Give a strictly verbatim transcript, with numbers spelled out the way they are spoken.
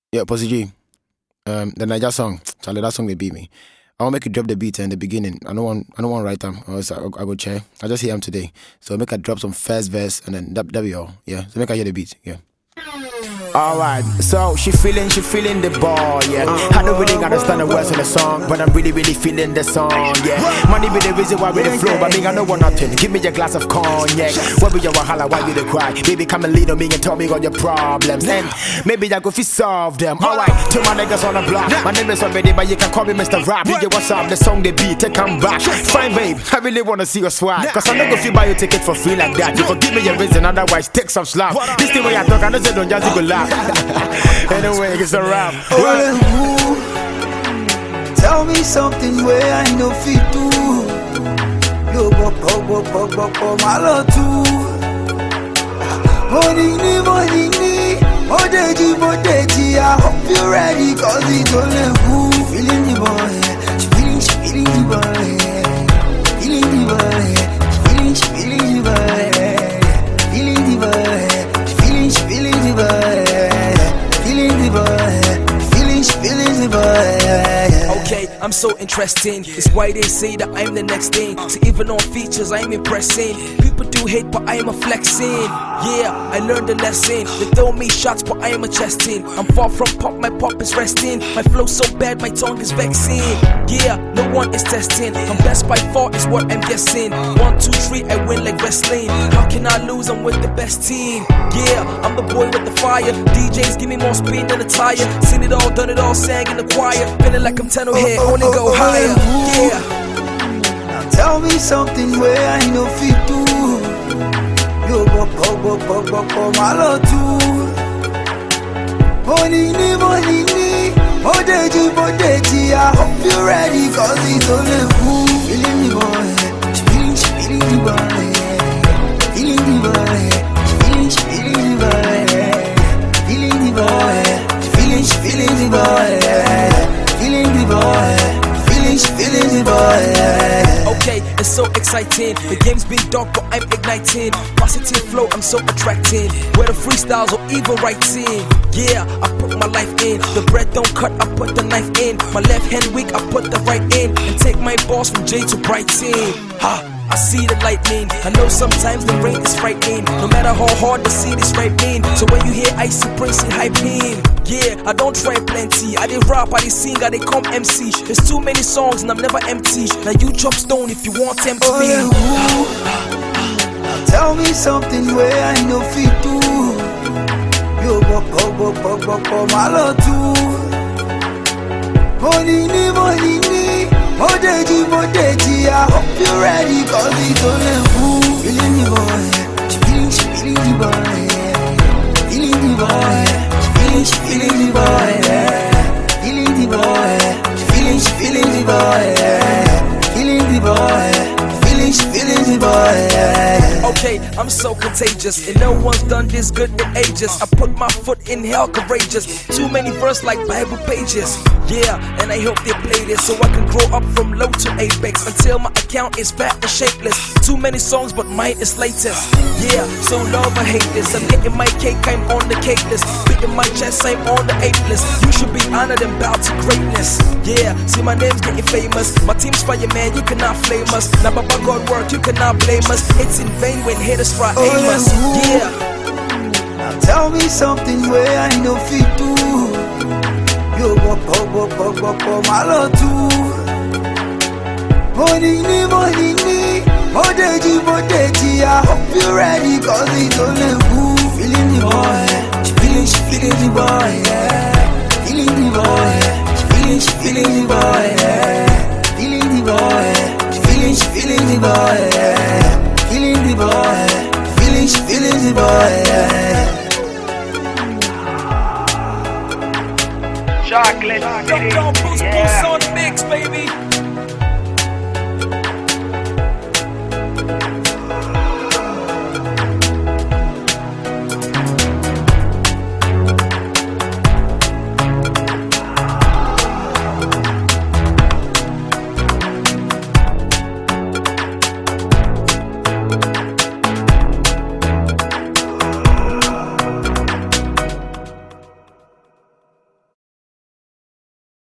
Yeah, Posy G. Um, the Niger song, Charlie, that song they beat me. I want to make you drop the beat in the beginning. I don't want, I don't want to write them. I was, I, I go chair. I just hear them today. So make I drop some first verse and then that, that be all. Yeah. So make I hear the beat. Yeah. Alright, so she feeling, she feeling the ball, yeah. I don't really understand the words of the song, but I'm really, really feeling the song, yeah. Money be the reason why we the flow, but me I don't want nothing. Give me your glass of cognac. What be your wahala, why you the cry? Baby, come and lead on me and tell me all your problems, and maybe I go fi solve them. Alright, to my niggas on the block, my name is already, but you can call me Mister Rap. Yeah, what's up? The song they beat, take come back. Fine, babe, I really wanna see your swag, cause I'm not gonna feel buy you ticket for free like that. You forgive me your reason, otherwise take some slap. This thing when you talk, I know say don't just go laugh. Anyway, it's a rap. Well, tell me something where I know fit to. Yo, bop, bop, bop, bop, bop, bop, my love too. Morning, morning, Odeji, Odeji, I hope you're ready, cause it's only who. Feeling the boy, she feeling, she feeling the boy. Feeling the boy, she feeling, she feeling the boy. Feeling the boy, she feeling, she feeling the boy. Feeling the boy, feeling, feeling the boy. Okay, I'm so interesting. It's why they say that I'm the next thing. So even on features, I'm impressing. People do hate, but I am a flexing. Yeah, I learned a lesson. They throw me shots, but I am a chesting. I'm far from pop, my pop is resting. My flow so bad, my tongue is vexing. Yeah, no one is testing. I'm best by far, is what I'm guessing. One, two, three, I win like wrestling. How can I lose? I'm with the best team. Yeah, I'm the boy with the fire. D Js give me more speed than a tire. Seen it all, done it all, sang in the choir. Feeling like I'm ten here, only go higher. Yeah. Now tell me something where I know fit to. Yo, bop, bop, bop, bop, bop, bop, my love too. Morning, morning, Odeji, Odeji, I hope you're ready, cause it's only who. Feeling the boy, she feeling, she feeling the boy. Feeling the boy, she feeling, she feeling the boy. Feeling the boy, she feeling, she feeling the boy. Feeling the boy, feeling, she feeling the boy. Okay, it's so exciting. The game's been dark, but I'm igniting. Positive flow, I'm so attracting. Whether freestyles or even writing. Yeah, I put my life in. The bread don't cut, I put the knife in. My left hand weak, I put the right in. And take my boss from J to Brighton. Ha! I see the lightning. I know sometimes the rain is frightening. No matter how hard the seed is ripening. So when you hear Icy Prince and hyping, yeah, I don't try plenty. I did rap, I did sing, I did come M C. There's too many songs and I'm never empty. Now you chop stone if you want tempt oh, me. Yeah, tell me something where I know fit to. Yo, bop, bop, bop, bop, bop, bop, my love too. Morning, morning, Odeji, Odeji, I hope you're ready, cause it's only who. Feeling the boy, she feeling, she feeling the boy. Feeling the boy, she feeling, she feeling the boy. Feeling the boy, she feeling, she feeling the boy. Feeling the boy, feeling, she feeling the boy. Okay, I'm so contagious, and no one's done this good in ages. I put my foot in hell, courageous. Too many verses like Bible pages. Yeah, and I hope they play this so I can grow up from low to apex until my account is fat and shapeless. Too many songs, but mine is latest. Yeah, so love or hate this. I'm getting my cake, I'm on the cake list. Beating my chest, I'm on the ape list. You should be honored and bow to greatness. Yeah, see my name's getting famous. My team's fire, man, you cannot flame us. Now, but by God work, you cannot blame us. It's in vain when haters try to aim us. Yeah. Now tell me something where I know fit to. Yo, bop, bop, bop, bop, bop, bop, my love too. Morning, morning, Odeji, Odeji, I hope you're ready, cause it's only who. Feeling the boy, she feeling, she feeling the boy, yeah. Feeling the boy, she feeling, she feeling the boy, yeah. Feeling the boy, she feeling, she feeling the boy, yeah. Feeling the boy, feeling, she feeling the boy, yeah. Chocolate City. Don't, don't, boost, yeah. Boost on the mix, baby.